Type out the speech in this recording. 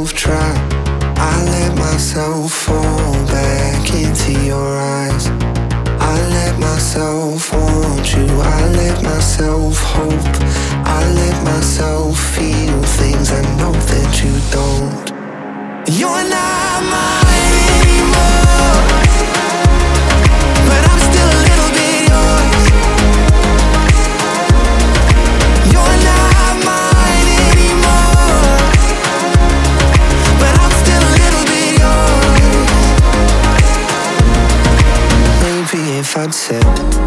myself try. I let myself fall back into your eyes. I let myself want you. I let myself hope. I let myself feel things I know that you don't. You're not mine anymore, but I'm still a little bit yours. You're not mine anymore, but I'm still a little bit yours. Maybe if I'd said